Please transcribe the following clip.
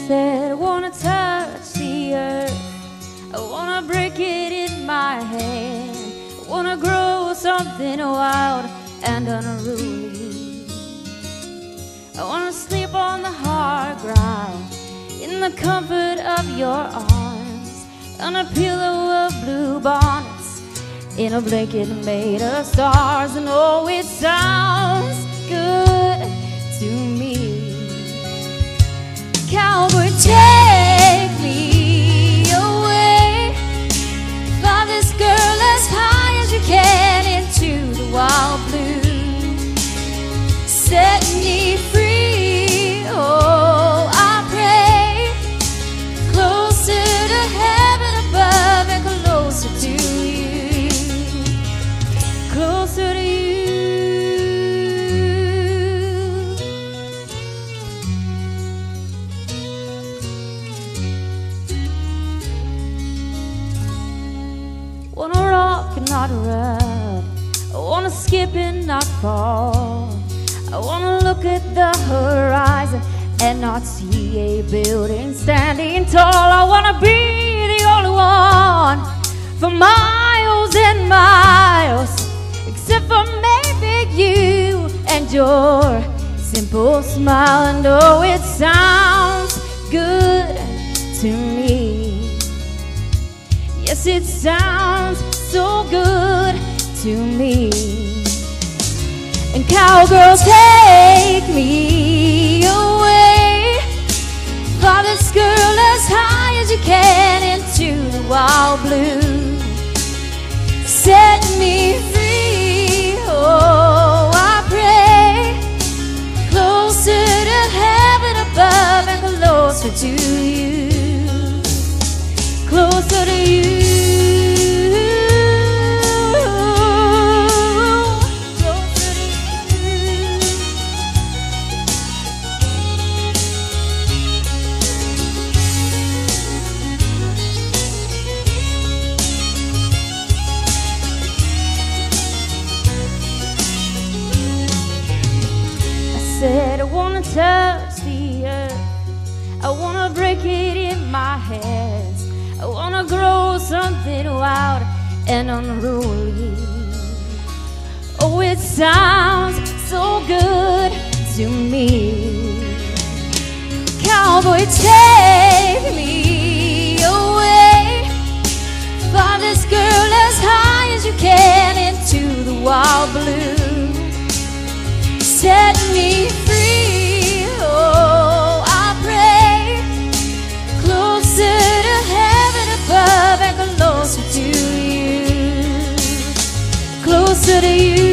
said I wanna touch the earth, I wanna break it in my hand, I wanna grow something wild and unruly. I wanna sleep on the hard ground in the comfort of your arms, on a pillow of blue bonnets, in a blanket made of stars. And oh, it sounds good to me. Cowboy, take me away, fly this girl as high as you can into the wild blue. Set me free, oh, I pray, closer to heaven above and closer to you, closer to you. Wanna rock and not run, I wanna skip and not fall, I wanna look at the horizon and not see a building standing tall. I wanna be the only one for miles and miles, except for maybe you and your simple smile. And oh, it sounds good to me. Yes, it sounds so good to me. And cowgirl, take me away, fly this girl as high as you can into the wild blue. Set me free, oh, I pray, closer to heaven above and closer to you, closer to you. Said I wanna touch the earth, I wanna break it in my hands, I wanna grow something wild and unruly. Oh, it sounds so good to me. Cowboy, take me away, fly this girl as high as you can into the wild blue. Set me free, oh, I pray, closer to heaven above and closer to you, closer to you.